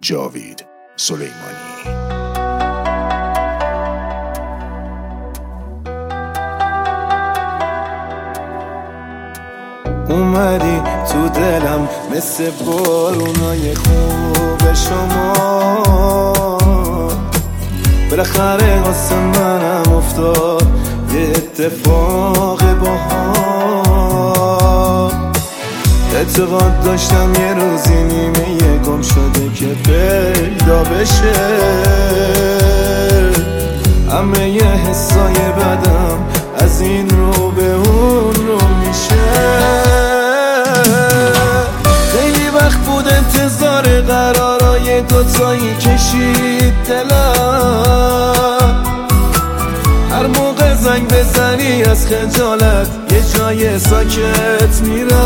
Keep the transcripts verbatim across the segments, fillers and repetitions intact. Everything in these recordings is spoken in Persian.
جاوید سلیمانی. اومدی تو دلم مثل بارونای خوب شما، بالاخره واسه منم افتاد یه اتفاق باها. اعتقاد داشتم یه روزی نیمه یه گم شده که پیدا بشه، همه یه حسای بدم از این رو به اون رو میشه. خیلی وقت بود انتظار قرارای دوتایی کشید دلم، هر موقع زنگ بزنی از خجالت یه جای ساکت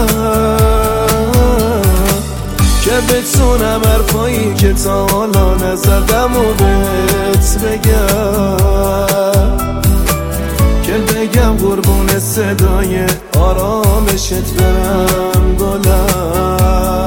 میرم، که بتونم حرفایی که تا حالا نزدم و بهت بگم، که بگم قربون صدای آرامشت برم گلم.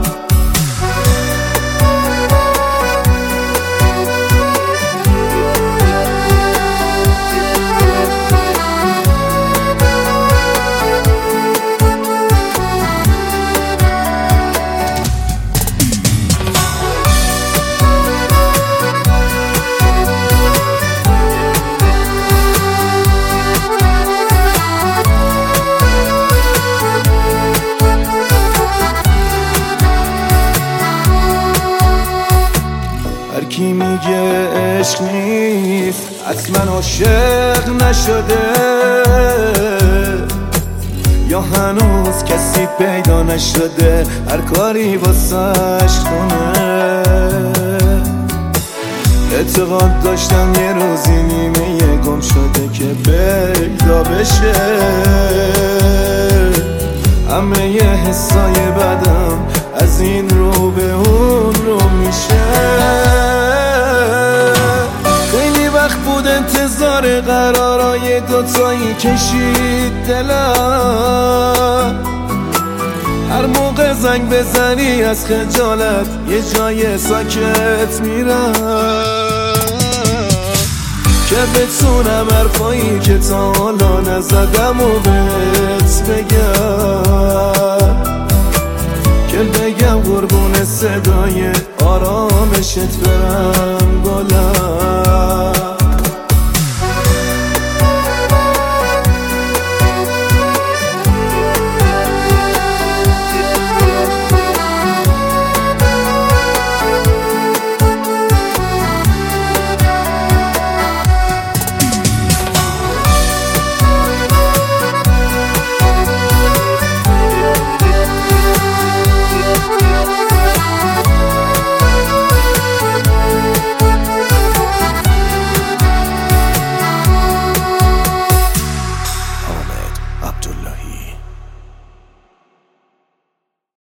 کی میگه عشق نیست حتما عاشق نشده، یا هنوز کسی پیدا نشده هر کاری واسش کنه. اعتقاد داشتم یه روزی نیمه یه گم شده که پیدا بشه، همه یه حسای بدم از این رو به اون رو میشه. انتظار قرارای دوتایی کشید دلم، هر موقع زنگ بزنی از خجالت یه جای ساکت میرم، که بتونم حرفایی که تا حالا نزدم و بهت بگم، که بگم قربون صدای آرامشت برم گلم.